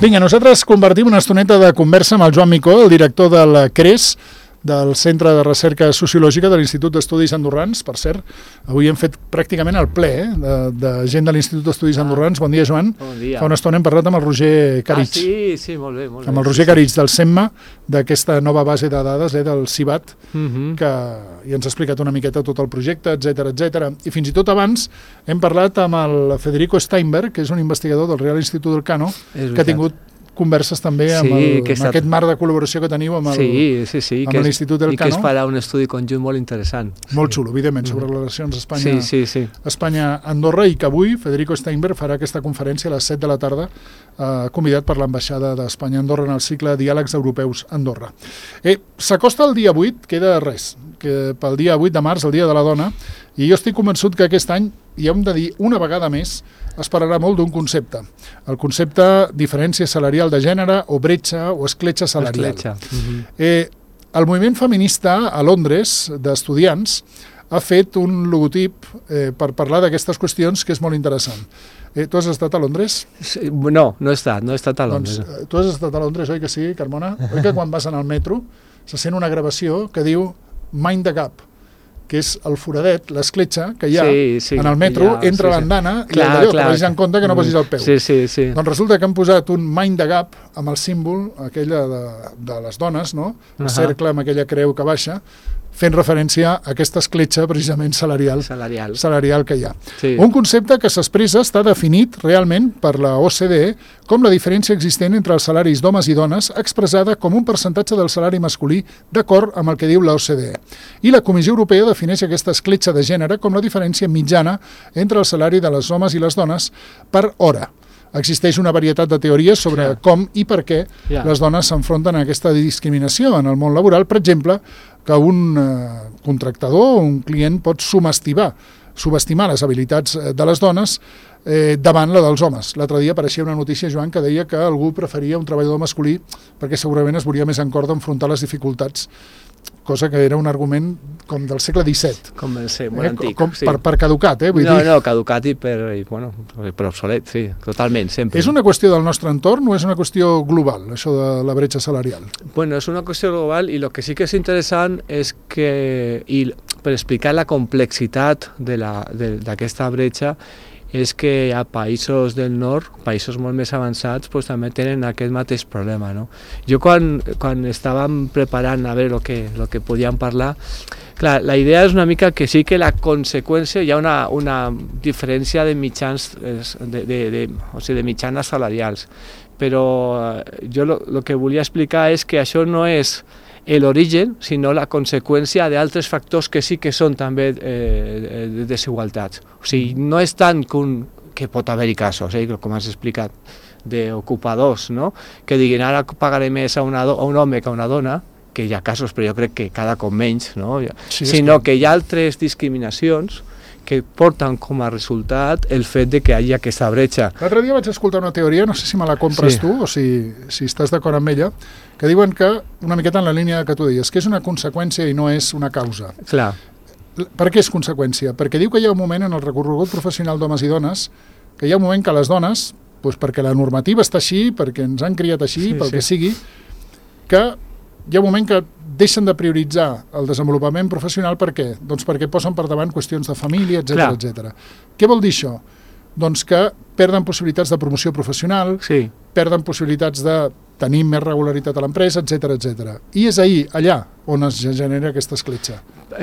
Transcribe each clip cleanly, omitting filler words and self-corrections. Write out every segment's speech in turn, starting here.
Vinga, nosaltres compartim una estoneta de conversa amb el Joan Micó, el director del CRES, del Centre de Recerca Sociològica de l'Institut d'Estudis Andorrans. Per cert, avui hem fet pràcticament el ple de gent de l'Institut d'Estudis Andorrans. Bon dia, Joan. Bon dia. Fa una estona hem parlat amb el Roger Caritx. Sí, molt bé. Amb el Roger Caritx del CEMMA, d'aquesta nova base de dades del CIBAT, que ja ens ha explicat una miqueta tot el projecte, etc. I fins i tot abans hem parlat amb el Federico Steinberg, que és un investigador del Real Institut del Cano, que ha tingut converses també amb aquest marc de col·laboració que teniu amb l'Institut del Cano. I que es farà un estudi conjunt molt interessant. Molt xulo, evidentment, sobre relacions Espanya-Andorra, i que avui Federico Steinberg farà aquesta conferència a les 7 de la tarda, convidat per l'ambaixada d'Espanya a Andorra en el cicle Diàlegs Europeus Andorra. S'acosta el dia 8, queda res, que pel dia 8 de març, el dia de la dona, i jo estic convençut que aquest any, i hem de dir una vegada més, es parlarà molt d'un concepte. El concepte diferència salarial de gènere o bretxa o escletxa salarial. El moviment feminista a Londres, d'estudiants, ha fet un logotip per parlar d'aquestes qüestions que és molt interessant. Tu has estat a Londres? No he estat a Londres. Doncs, tu has estat a Londres, oi que sí, Carmona? Oi que quan vas en el metro se sent una gravació que diu Mind the Gap, que és el foradet, l'escletxa que hi ha en el metro entre l'andana i allò, que vagis en compte que no posis el peu. Doncs resulta que han posat un Mind the Gap amb el símbol, aquella de les dones, no? El cercle amb aquella creu que baixa, fent referència a aquesta escletxa precisament salarial que hi ha. Un concepte que s'expressa, està definit realment per la OCDE com la diferència existent entre els salaris d'homes i dones expressada com un percentatge del salari masculí d'acord amb el que diu la OCDE. I la Comissió Europea defineix aquesta escletxa de gènere com la diferència mitjana entre el salari de les homes i les dones per hora. Existeix una varietat de teories sobre com i per què les dones s'enfronten a aquesta discriminació en el món laboral. Per exemple, que un contractador o un client pot subestimar les habilitats de les dones davant la dels homes. L'altre dia apareixia una notícia, Joan, que deia que algú preferia un treballador masculí perquè segurament es veuria més en cor d'enfrontar les dificultats, cosa que era un argument com del segle XVII. Com molt antic. Per caducat, vull dir. No, caducat i per obsolet, sí, totalment, sempre. És una qüestió del nostre entorn o és una qüestió global, això de la bretxa salarial? Bueno, és una qüestió global i el que sí que és interessant és que, i per explicar la complexitat d'aquesta bretxa, és que a països del nord, països molt més avançats, doncs també tenen aquest mateix problema, no? Jo quan estàvem preparant a veure el que podíem parlar, clar, la idea és una mica que sí que la conseqüència, hi ha una diferència de mitjanes salarials, però jo el que volia explicar és que això no és l'origen, sinó la conseqüència d'altres factors que sí que són també desigualtats. O sigui, no és tant que pot haver-hi casos, com has explicat, d'ocupadors, no? Que diguin ara pagaré més a un home que a una dona, que hi ha casos, però jo crec que cada cop menys, no? Sinó que hi ha altres discriminacions que porten com a resultat el fet de que hi hagi aquesta bretxa. L'altre dia vaig escoltar una teoria, no sé si me la compres tu o si estàs d'acord amb ella, que diuen que, una miqueta en la línia que tu deies, que és una conseqüència i no és una causa. Clar. Per què és conseqüència? Perquè diu que hi ha un moment en el recorregut professional d'homes i dones, que hi ha un moment que les dones, doncs perquè la normativa està així, perquè ens han criat així, pel que sigui, que hi ha un moment que deixen de prioritzar el desenvolupament professional. Per què? Doncs perquè posen per davant qüestions de família, etc. Què vol dir això? Doncs que perden possibilitats de promoció professional, perden possibilitats de tenir més regularitat a l'empresa, etc. I és allà on es genera aquesta escletxa.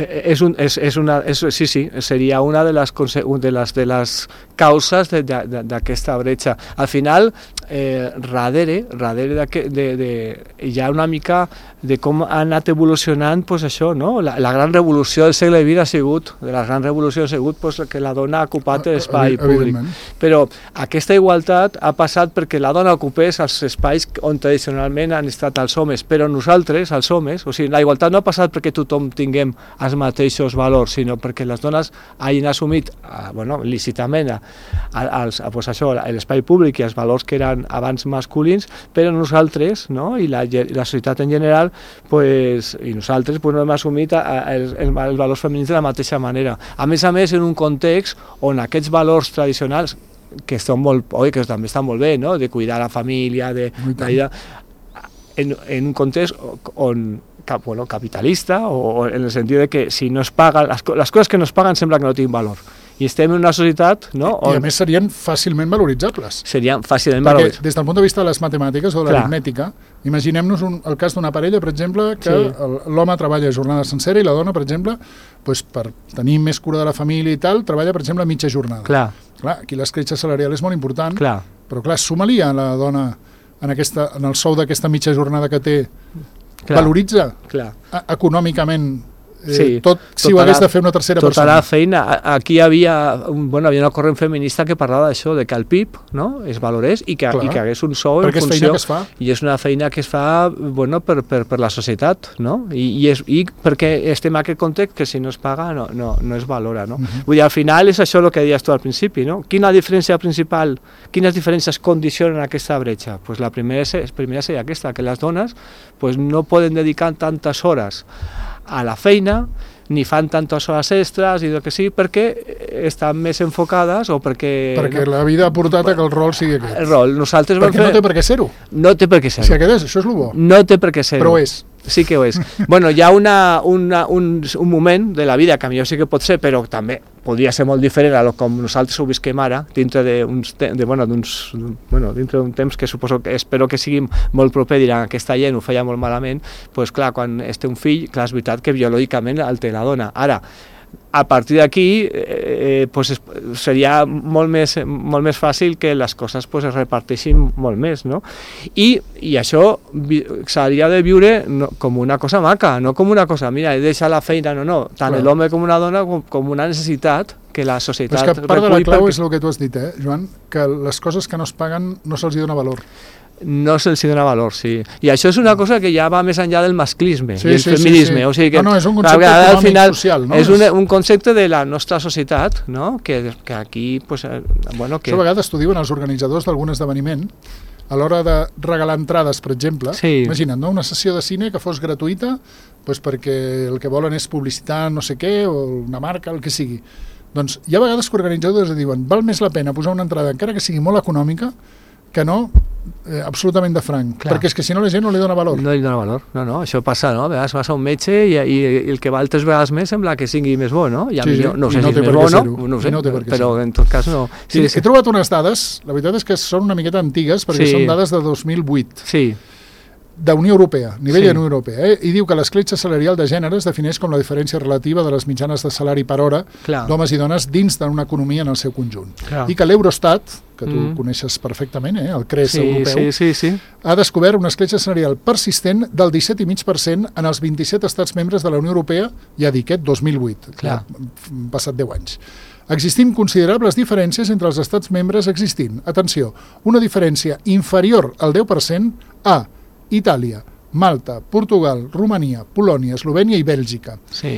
Seria una de les causes d'aquesta bretxa. Al final, darrere hi ha una mica de com ha anat evolucionant això, no? La gran revolució del segle XX ha sigut que la dona ha ocupat l'espai públic. Però aquesta igualtat ha passat perquè la dona ocupés els espais on tradicionalment han estat els homes, però nosaltres, els homes, o sigui, la igualtat no ha passat perquè tothom tinguem els mateixos valors, sinó perquè les dones hagin assumit, lícitament, l'espai públic i els valors que eren abans masculins, però nosaltres, no? I la societat en general, i nosaltres no hem assumit els valors femenins de la mateixa manera. A més, en un context on aquests valors tradicionals que també estan molt bé, no? De cuidar la família, en un context on capitalista, o en el sentit de que si no es paguen, les coses que no es paguen sembla que no tinguin valor. I estem en una societat... No? I a més serien fàcilment valoritzables. Serien fàcilment valoritzables. Perquè des del punt de vista de les matemàtiques o de l'aritmètica, imaginem-nos el cas d'una parella, per exemple, que l'home treballa jornada sencera i la dona, per exemple, per tenir més cura de la família i tal, treballa, per exemple, mitja jornada. Clar, aquí l'escletxa salarial és molt important, però clar, suma-li a la dona en el sou d'aquesta mitja jornada que té, valoritza econòmicament si ho hagués de fer una tercera persona. Tota la feina. Aquí hi havia una corrent feminista que parlava d'això, de que el PIB es valorés i que hagués un sou en funció. I és una feina que es fa per la societat, no? I perquè estem en aquest context que si no es paga no es valora, no? Vull dir, al final és això el que deies tu al principi, no? Quina diferència principal, quines diferències condicionen aquesta bretxa? Pues la primera seria aquesta, que les dones no poden dedicar tantes hores a la feina, ni fan tantes hores extres i el que sigui, perquè estan més enfocades o perquè... Perquè la vida ha portat a que el rol sigui aquest. El rol. Nosaltres perquè no té per què ser-ho. No té per què ser-ho. Si aquest això és el bo. No té per què ser-ho. Però ho és. Sí que ho és. Hi ha un moment de la vida que millor sí que pot ser, però també podria ser molt diferent a com nosaltres ho visquem ara, dintre d'un temps que suposo que espero que sigui molt proper, diran aquesta gent ho feia molt malament, doncs clar, quan té un fill, clar, és veritat que biològicament el té la dona. Ara, a partir d'aquí seria molt més fàcil que les coses es reparteixin molt més, no? I això s'hauria de viure com una cosa maca, no com una cosa, mira, he deixat la feina, no, tant l'home com una dona com una necessitat que la societat recull. Però és que part de la clau és el que tu has dit, Joan, que les coses que no es paguen no se'ls dona valor. No se'ls dona valor, sí. I això és una cosa que ja va més enllà del masclisme i el feminisme. O sigui que, és un concepte econòmic social, no? És un concepte de la nostra societat, no? Que aquí, Això a vegades t'ho diuen els organitzadors d'algun esdeveniment, a l'hora de regalar entrades, per exemple. Imagina't, una sessió de cine que fos gratuïta perquè el que volen és publicitar no sé què, o una marca, el que sigui. Doncs hi ha vegades que organitzadors diuen val més la pena posar una entrada, encara que sigui molt econòmica, que no absolutament de franc, perquè és que si no la gent no li dona valor. No li dona valor, no, això passa, no? A vegades vas a un metge i el que val 3 vegades més sembla que sigui més bo, no? No sé si és més bo o no, però en tot cas no. He trobat unes dades, la veritat és que són una miqueta antigues, perquè són dades de 2008. Sí. De Unió Europea, nivell de Unió Europea, i diu que l'escletxa salarial de gènere es defineix com la diferència relativa de les mitjanes de salari per hora d'homes i dones dins d'una economia en el seu conjunt. I que l'Eurostat, que tu coneixes perfectament, el CRES europeu, ha descobert una escletxa salarial persistent del 17,5% en els 27 estats membres de la Unió Europea, ja dic, 2008, han passat 10 anys. Existint considerables diferències entre els estats membres existint. Atenció, una diferència inferior al 10% a Itàlia, Malta, Portugal, Romania, Polònia, Eslovènia i Bèlgica.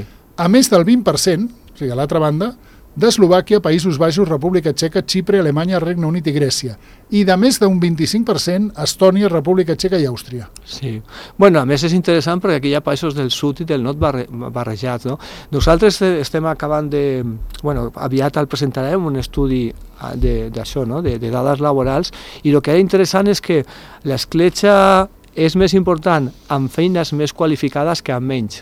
A més del 20%, o sigui, a l'altra banda, d'Eslovàquia, Països Baixos, República Txeca, Xipre, Alemanya, Regne Unit i Grècia. I de més d'un 25%, Estònia, República Txeca i Àustria. Sí. A més és interessant perquè aquí hi ha països del sud i del nord barrejats, no? Nosaltres estem acabant de... aviat el presentarem un estudi d'això, no? De dades laborals, i el que era interessant és que l'escletxa és més important amb feines més qualificades que amb menys.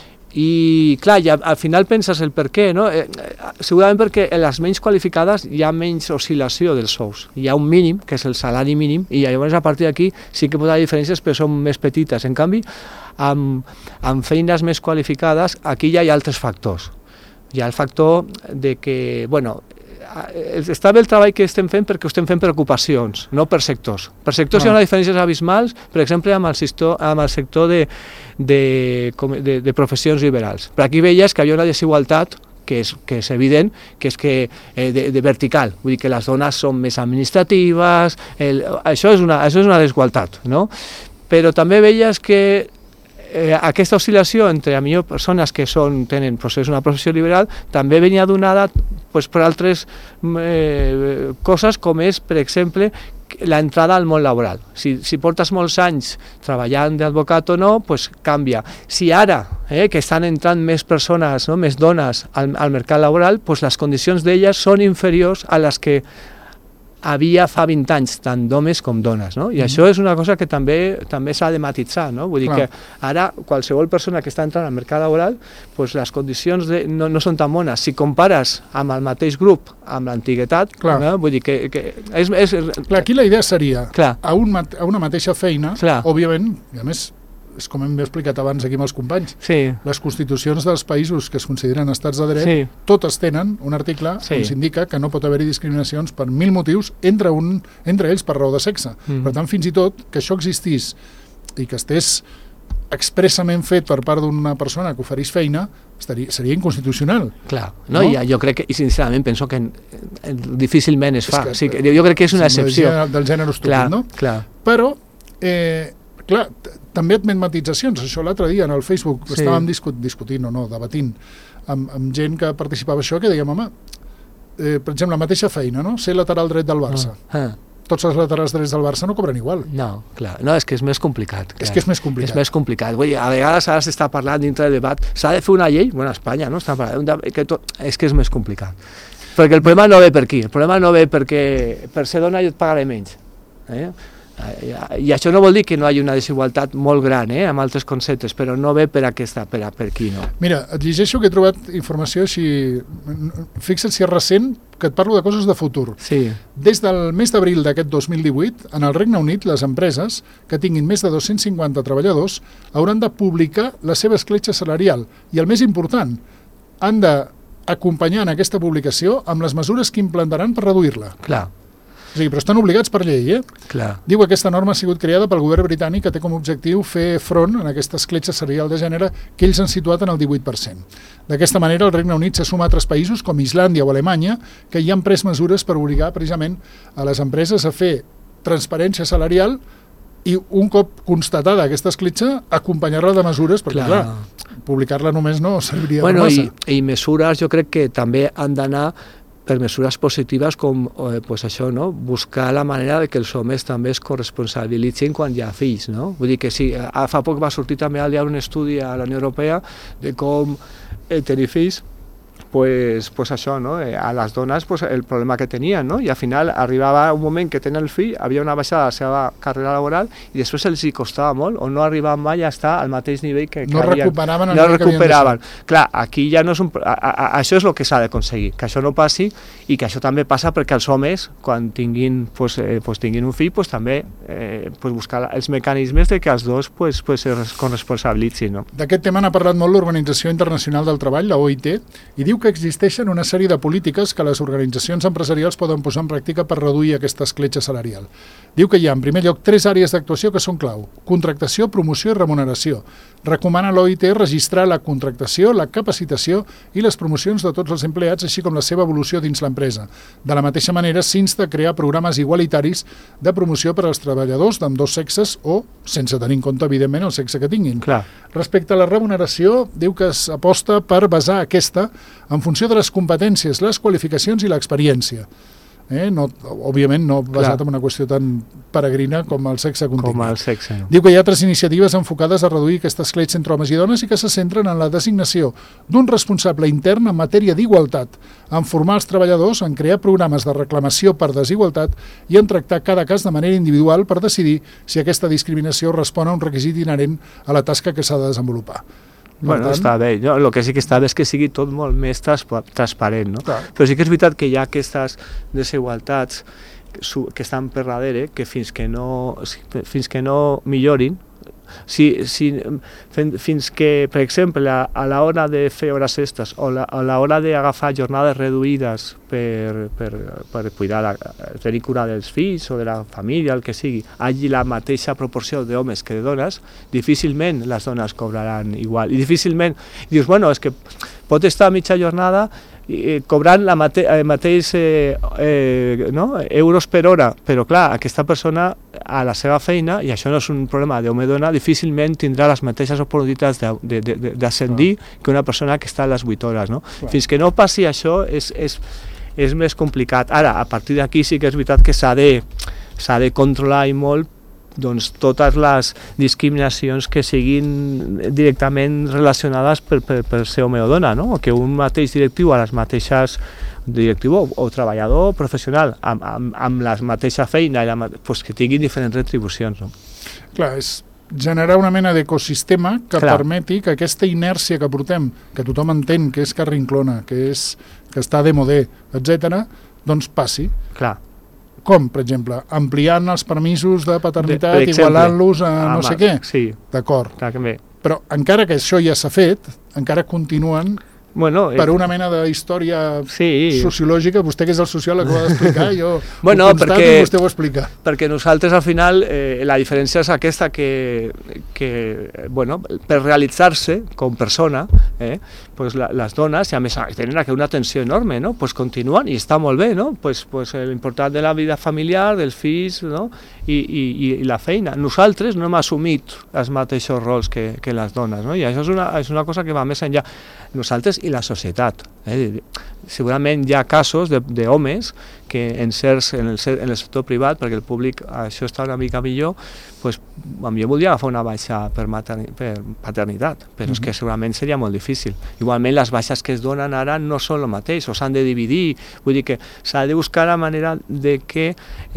I clar, al final penses el per què, no? Segurament perquè en les menys qualificades hi ha menys oscil·lació dels sous. Hi ha un mínim, que és el salari mínim, i llavors a partir d'aquí sí que pot haver diferències, però són més petites. En canvi, amb feines més qualificades, aquí ja hi ha altres factors. Hi ha el factor de que, està bé el treball que estem fent perquè ho estem fent per ocupacions, no per sectors. Per sectors hi ha unes diferències abismals, per exemple, amb el sector de professions liberals. Per aquí veies que hi havia una desigualtat que és evident, que és de vertical, vull dir que les dones són més administratives, això és una desigualtat, no? Però també veies que aquesta oscil·lació entre persones que tenen una professió liberal també venia donada per altres coses, com és, per exemple, l'entrada al món laboral. Si portes molts anys treballant d'advocat o no, canvia. Si ara, que estan entrant més persones, més dones al mercat laboral, les condicions d'elles són inferiors a les que havia fa 20 anys tant d'homes com dones, no? I això és una cosa que també s'ha de matitzar, no? Vull dir que ara qualsevol persona que està entrant al mercat laboral, pues les condicions no són tan bones. Si compares amb el mateix grup, amb l'antiguitat, no? Vull dir que és... Clar, aquí la idea seria, a una mateixa feina, òbviament, i a més, és com hem explicat abans aquí amb els companys, les constitucions dels països que es consideren estats de dret, totes tenen un article on s'indica que no pot haver-hi discriminacions per 1000 motius, entre ells per raó de sexe. Per tant, fins i tot que això existís i que estés expressament fet per part d'una persona que oferís feina, seria inconstitucional. Clar, no? Jo crec que, i sincerament penso que difícilment es fa. Jo crec que és una excepció. Del gènere estúpid, no? Però, clar, també admet matitzacions. Això l'altre dia en el Facebook estàvem discutint, debatint amb gent que participava això, que dèiem, home, per exemple, la mateixa feina, no? Ser lateral dret del Barça. Tots els laterals drets del Barça no cobren igual. No, clar, no, és que és més complicat. És que és més complicat. És més complicat. Vull dir, a vegades ara s'està parlant dintre del debat, s'ha de fer una llei, bueno, a Espanya, no? És que és més complicat. Perquè el problema no ve per aquí, el problema no ve perquè per ser dona jo et pagaré menys. I això no vol dir que no hi hagi una desigualtat molt gran, amb altres conceptes, però no ve per aquí, no. Mira, et llegeixo que he trobat informació així, fixa't si és recent, que et parlo de coses de futur. Des del mes d'abril d'aquest 2018, en el Regne Unit, les empreses que tinguin més de 250 treballadors hauran de publicar la seva escletxa salarial i, el més important, han d'acompanyar en aquesta publicació amb les mesures que implantaran per reduir-la. Clar. O sigui, però estan obligats per llei, Clar. Diu que aquesta norma ha sigut creada pel govern britànic que té com a objectiu fer front en aquesta escletxa salarial de gènere que ells han situat en el 18%. D'aquesta manera, el Regne Unit se suma a altres països com Islàndia o Alemanya que hi han pres mesures per obligar precisament a les empreses a fer transparència salarial i un cop constatada aquesta escletxa, acompanyar-la de mesures, perquè clar, publicar-la només no serviria per massa. I mesures jo crec que també han d'anar per mesures positives com això, no? Buscar la manera de que els homes també es corresponsabilitzin quan hi ha fills, no? Vull dir que sí, fa poc va sortir també al diari un estudi a la Unió Europea de com tenir fills, pues això, no? A les dones el problema que tenien, no? I al final arribava un moment que tenen el fill, havia una baixada de la seva carrera laboral i després els hi costava molt o no arribaven mai a estar al mateix nivell que no havien. No recuperaven. Clar, aquí ja no és això és el que s'ha d'aconseguir, que això no passi i que això també passa perquè els homes, quan tinguin un fill, també buscar els mecanismes de que els dos es corresponsabilitzin, no? D'aquest tema n'ha parlat molt l'Organització Internacional del Treball, la OIT, i diu que existeixen una sèrie de polítiques que les organitzacions empresarials poden posar en pràctica per reduir aquesta escletxa salarial. Diu que hi ha, en primer lloc, 3 àrees d'actuació que són clau: contractació, promoció i remuneració. Recomana a l'OIT registrar la contractació, la capacitació i les promocions de tots els empleats, així com la seva evolució dins l'empresa. De la mateixa manera, s'insta a crear programes igualitaris de promoció per als treballadors d'ambdós sexes o, sense tenir en compte, evidentment, el sexe que tinguin. Clar. Respecte a la remuneració, diu que s'aposta per basar aquesta en funció de les competències, les qualificacions i l'experiència. Òbviament no basat en una qüestió tan peregrina com el sexe contínu. Com el sexe. Diu que hi ha altres iniciatives enfocades a reduir aquesta escletxa entre homes i dones i que se centren en la designació d'un responsable intern en matèria d'igualtat, en formar els treballadors, en crear programes de reclamació per desigualtat i en tractar cada cas de manera individual per decidir si aquesta discriminació respon a un requisit inherent a la tasca que s'ha de desenvolupar. Bueno, està bé. El que sí que està bé és que sigui tot molt més transparent, no? Clar. Però sí que és veritat que hi ha aquestes desigualtats que estan per darrere, que fins que no millorin, fins que, per exemple, a l'hora de fer hores extres o a l'hora d'agafar jornades reduïdes per tenir cura dels fills o de la família, el que sigui, hagi la mateixa proporció d'homes que de dones, difícilment les dones cobraran igual. I difícilment dius, bueno, és que pot estar a mitja jornada cobrant el mateix euros per hora, però clar, aquesta persona a la seva feina, i això no és un problema d'home o dona, difícilment tindrà les mateixes oportunitats d'ascendir que una persona que està a les 8 hores, no? Fins que no passi això és més complicat. Ara, a partir d'aquí sí que és veritat que s'ha de controlar i molt totes les discriminacions que siguin directament relacionades per ser home o dona, no? O que un mateix directiu a les mateixes directiu o treballador professional amb la mateixa feina que tinguin diferents retribucions. No? Clar, és generar una mena d'ecosistema que permeti que aquesta inèrcia que portem, que tothom entén que és carrinclona, que està de modé, etc., doncs passi. Clar. Com, per exemple? Ampliant els permisos de paternitat, igualant-los a no sé què? Sí. D'acord. També. Però encara que això ja s'ha fet, encara continuen per una mena de història sociològica, vostè que és el sociòleg ho ha d'explicar, jo ho constato i vostè ho explica. Perquè nosaltres al final la diferència és aquesta que per realitzar-se com persona, les dones, i a més tenen una tensió enorme, continuen i està molt bé, l'important de la vida familiar, dels fills i la feina. Nosaltres no hem assumit els mateixos rols que les dones, i això és una cosa que va més enllà. Nosaltres i la societat. Segurament hi ha casos d'homes que en el sector privat, perquè el públic això està una mica millor, doncs jo voldria agafar una baixa per paternitat, però és que segurament seria molt difícil. Igualment les baixes que es donen ara no són el mateix, o s'han de dividir, vull dir que s'ha de buscar la manera de que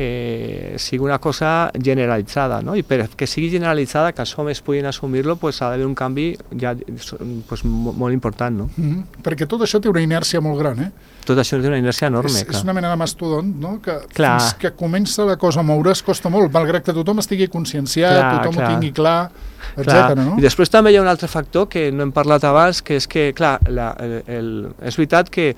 sigui una cosa generalitzada, i perquè sigui generalitzada, que els homes puguin assumir-lo, ha d'haver un canvi ja molt important. Perquè tot això té una inèrcia molt gran, Tot això té una inèrcia enorme. És una mena de mastodont, que fins que comença la cosa a moure's costa molt, malgrat que tothom estigui conscienciat, tothom ho tingui clar, etc. I després també hi ha un altre factor que no hem parlat abans, que és que, clar, és veritat que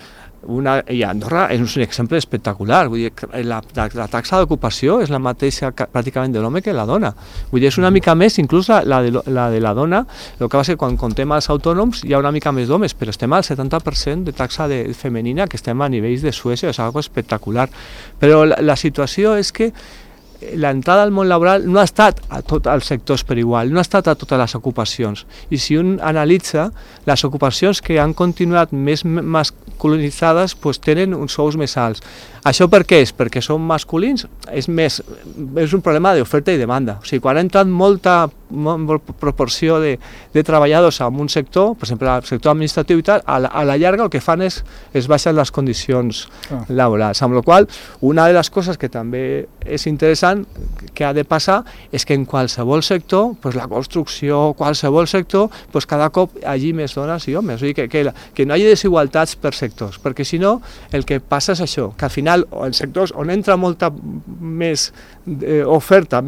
i Andorra és un exemple espectacular, vull dir, la taxa d'ocupació és la mateixa pràcticament de l'home que la dona, vull dir, és una mica més, inclús la de la dona, el que va ser quan comptem els autònoms hi ha una mica més d'homes, però estem al 70% de taxa femenina, que estem a nivells de Suècia, és algo espectacular, però la situació és que l'entrada al món laboral no ha estat a tots els sectors per igual, no ha estat a totes les ocupacions, i si un analitza, les ocupacions que han continuat més masculinitzades tenen uns sous més alts. Això per què és? Perquè són masculins? És un problema d'oferta i demanda. O sigui, quan ha entrat molta proporció de treballadors en un sector, per exemple, el sector administratiu i tal, a la llarga el que fan és baixen les condicions laborals. Amb la qual cosa, una de les coses que també és interessant que ha de passar és que en qualsevol sector, la construcció, qualsevol sector, cada cop hi hagi més dones i homes. O sigui, que no hi hagi desigualtats per sectors, perquè si no, el que passa és això, que al final en sectors on entra molta més oferta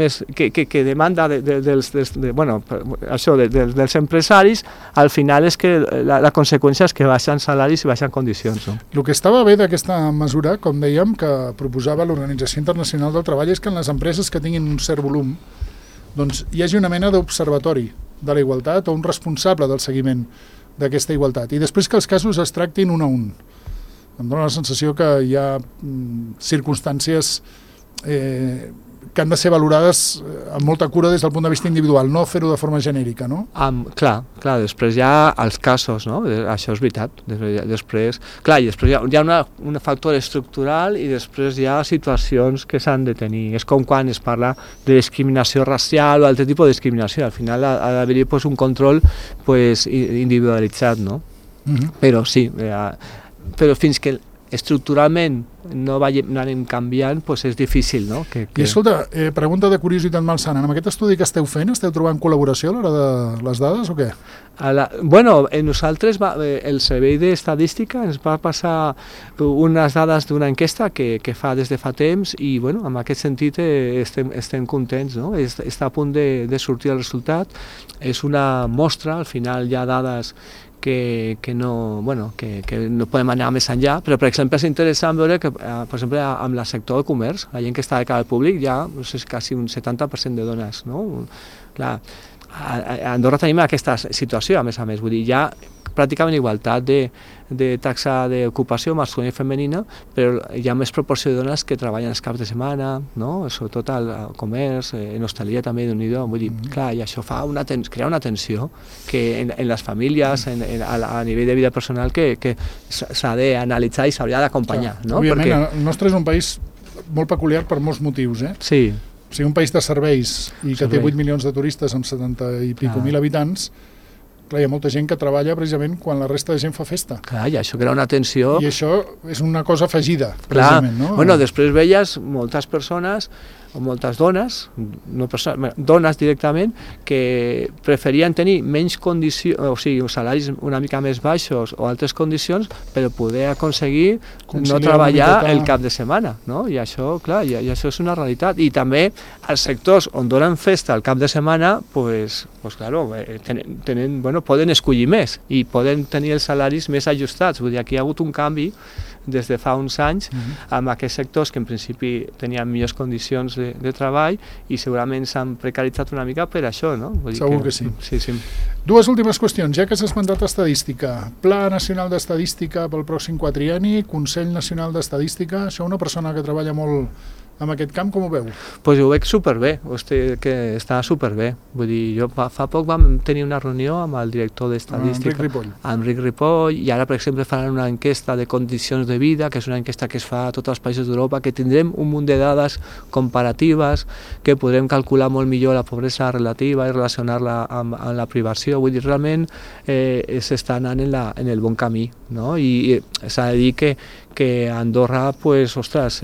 que demanda dels empresaris, al final és que la conseqüència és que baixen salaris i baixen condicions. El que estava bé d'aquesta mesura, com dèiem, que proposava l'Organització Internacional del Treball, és que en les empreses que tinguin un cert volum doncs hi hagi una mena d'observatori de la igualtat o un responsable del seguiment d'aquesta igualtat, i després que els casos es tractin un a un. Em dóna la sensació que hi ha circumstàncies que han de ser valorades amb molta cura des del punt de vista individual, no fer-ho de forma genèrica, no? Clar, després hi ha els casos, no? Això és veritat. Després hi ha un factor estructural i després hi ha situacions que s'han de tenir. És com quan es parla de discriminació racial o altre tipus de discriminació. Al final ha d'haver-hi un control individualitzat, no? Però sí, però fins que estructuralment no anem canviant, és difícil, no? I escolta, pregunta de curiositat malsana, amb aquest estudi que esteu fent, esteu trobant col·laboració a l'hora de les dades o què? Nosaltres, el Servei d'Estadística ens va passar unes dades d'una enquesta que fa des de fa temps i, en aquest sentit estem contents, no? Està a punt de sortir el resultat, és una mostra, al final hi ha dades que no podem anar més enllà, però per exemple és interessant veure que, per exemple, amb el sector del comerç, la gent que està de cara al públic hi ha quasi un 70% de dones, no? Clar, a Andorra tenim aquesta situació, a més, vull dir, hi ha pràcticament igualtat de taxa d'ocupació masculina i femenina, però hi ha més proporció de dones que treballen els caps de setmana, no? Sobretot al comerç, en hostaleria també, Déu-n'hi-do, vull dir, clar, i això crea una tensió que en les famílies, a nivell de vida personal, que s'ha d'analitzar i s'hauria d'acompanyar, no? Òbviament, el nostre és un país molt peculiar per molts motius, Sí. O sigui, un país de serveis i que té 8 milions de turistes amb 70 i pico mil habitants, Clar, hi ha molta gent que treballa precisament quan la resta de gent fa festa. Clar, i això crea una tensió... I això és una cosa afegida, precisament, no? Bueno, després veies moltes persones o moltes dones, dones directament, que preferien tenir menys condicions, o sigui, salaris una mica més baixos o altres condicions per poder aconseguir no treballar el cap de setmana, no? I això, clar, i això és una realitat. I també els sectors on donen festa el cap de setmana, pues claro, poden escollir més i poden tenir els salaris més ajustats. Vull dir, aquí hi ha hagut un canvi des de fa uns anys amb aquests sectors que en principi tenien millors condicions de treball i segurament s'han precaritzat una mica per això, no? Vull dir Segur que sí. Sí. Dues últimes qüestions, ja que s'ha esmentat estadística. Pla Nacional d'Estadística pel pròxim quadrienni, Consell Nacional d'Estadística, això una persona que treballa molt en aquest camp, com ho veu? Pues ho veig superbé, que està superbé. Vull dir, jo fa poc vam tenir una reunió amb el director d'Estadística, Enric Ripoll, i ara, per exemple, faran una enquesta de condicions de vida, que és una enquesta que es fa a tots els països d'Europa, que tindrem un munt de dades comparatives, que podrem calcular molt millor la pobresa relativa i relacionar-la amb la privació. Vull dir, realment s'està anant en el bon camí, no? I s'ha de dir que Andorra, pues, ostres,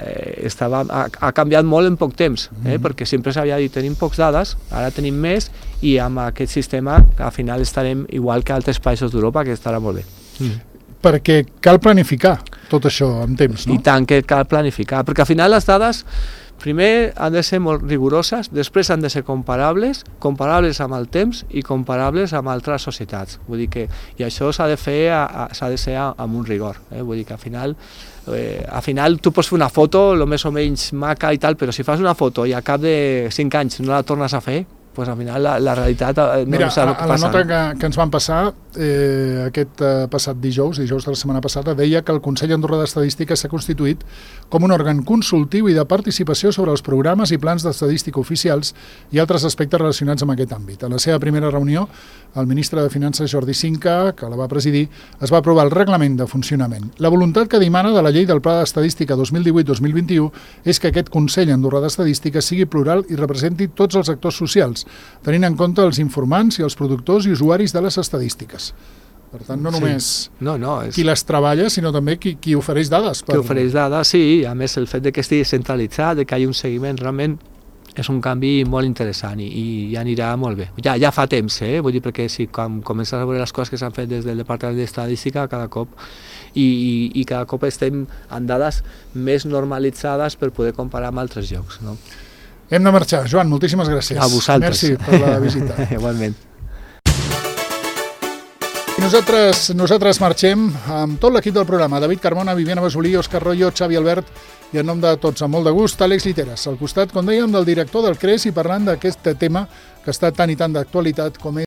ha canviat molt en poc temps, perquè sempre s'havia dit tenim pocs dades, ara tenim més, i amb aquest sistema al final estarem igual que altres països d'Europa, que estarà molt bé. Perquè cal planificar tot això en temps, no? I tant que cal planificar, perquè al final les dades primer han de ser molt rigoroses, després han de ser comparables amb el temps i comparables amb altres societats. Vull dir que, i això s'ha de ser amb un rigor. Vull dir que al final tu pots fer una foto el més o menys maca i tal, però si fas una foto i al cap de 5 anys no la tornes a fer, pues al final la realitat no és el que passa. A la nota que ens van passar aquest passat dijous de la setmana passada, deia que el Consell Andorrà d'Estadística s'ha constituït com un òrgan consultiu i de participació sobre els programes i plans d'estadística oficials i altres aspectes relacionats amb aquest àmbit. A la seva primera reunió, el ministre de Finances Jordi Cinca, que la va presidir, es va aprovar el reglament de funcionament. La voluntat que dimana de la llei del Pla d'Estadística 2018-2021 és que aquest Consell Andorrà d'Estadística sigui plural i representi tots els actors socials, tenint en compte els informants i els productors i usuaris de les estadístiques. Per tant, no només qui les treballa, sinó també qui ofereix dades. Qui ofereix dades, sí. A més, el fet de que estigui centralitzat, de que hi hagi un seguiment, realment és un canvi molt interessant i anirà molt bé. Ja fa temps, vull dir, perquè si quan comences a veure les coses que s'han fet des del Departament d'Estadística cada cop i cada cop estem amb dades més normalitzades per poder comparar amb altres llocs, no? Hem de marxar. Joan, moltíssimes gràcies. A vosaltres. Merci per la visita. Igualment. I nosaltres marxem amb tot l'equip del programa. David Carmona, Viviana Basolí, Òscar Royo, Xavi Albert i en nom de tots, amb molt de gust, Àlex Lliteres. Al costat, com dèiem, del director del CRES i parlant d'aquest tema que està tan i tan d'actualitat com és